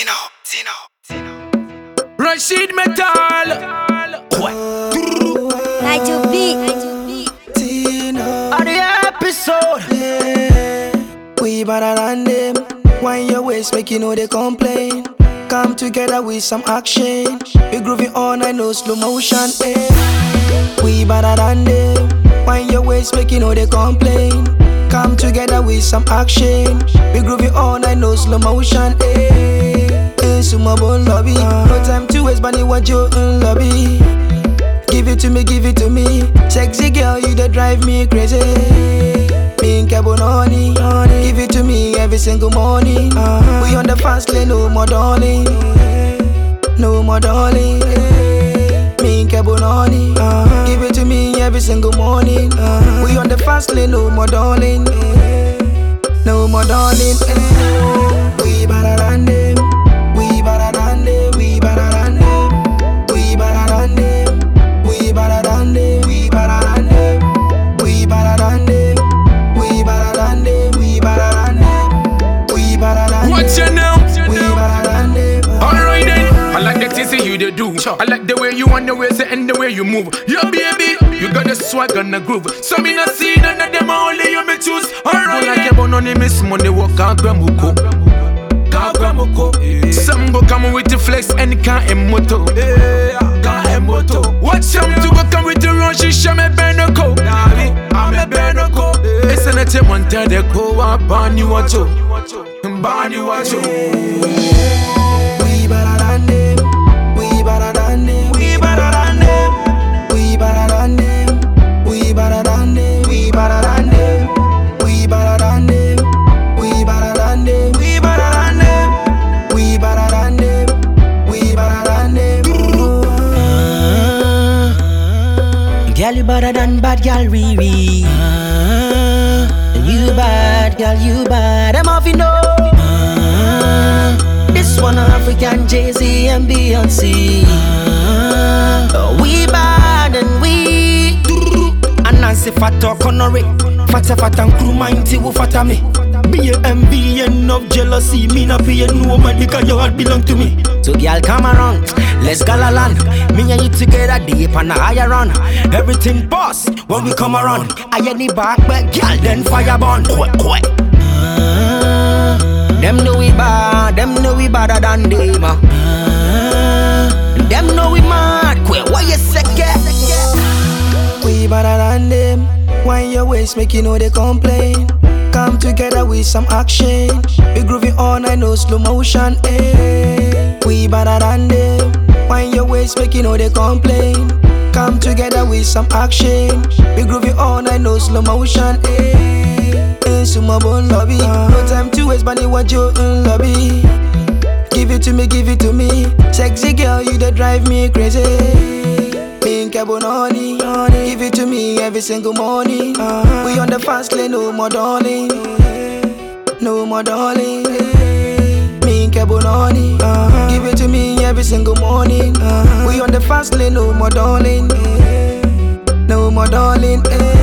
Rashid Metal. Nigel B. On the episode, we better than them. Wind your waist, make you know they complain. Come together with some action. We grooving all night, no slow motion. We better than them. Wind your waist, make you know they complain. Come together with some action. We grooving all night, no slow motion. Sumo bon lobby. No time to waste, bunny what you lobby. Give it to me, give it to me. Sexy girl, you that drive me crazy. Pink Bononi, give it to me every single morning. We on the fast lane, no more darling. No more darling. Pink Bononi, give it to me every single morning. We on the fast lane, no more darling. No more darling. We better than them. We better than them. We better than them. We better than them. We better than them. We better than them. We better than them. We better than them. We better than them. We better than them. What's your name? We better than them. Alright then, I like the things that you they do. I like the way you want the ways and the way you move. Yo baby, you got the swag and the groove. So me not see none of them, only you me choose. Alright like your bononi miss money walk out gramuko. Some go come with the flex and can't emoto. Watch some to go come with the run, she show me Bernoco. I'm a Bernoco. It's an attempt one time they go up on you watch you. Ban you watch you. We better than them. We better than them. We better than them. We better than them. We better than them. We better than them. We better than them. We better than them. We better than them. We better than them. We better than them. Girl, you better than bad girl, Riri. You bad, girl, you bad. I'm off, you know. This one African Jay-Z and Beyonce. We bad and we. And Nancy Fato Connery. Fata and crew mighty who fata me. Be a MB enough jealousy. Me not be a no man because your heart belong to me. So girl come around, let's go land. Me and you together deep and higher run. Everything boss when we come around. I any back but girl then fire burn. Quick. Them know we bad, them know we badder than them. Them know we mad. Quick, why you second? We better than them. Wind your waist, make you know they complain. Come together with some action. We grooving all night, no slow motion. We better than them. Wind your waist, make you know they complain. Come together with some action. We grooving all night, no slow motion. Sumo bon lobby. No time to waste, bunny what you lobby. Give it to me, give it to me. Sexy girl, you that drive me crazy. Pink Bononi, give it to me every single morning. We on the fast lane, no more darling. No more darling. Pink Bononi, give it to me every single morning. We on the fast lane, no more darling. No more darling.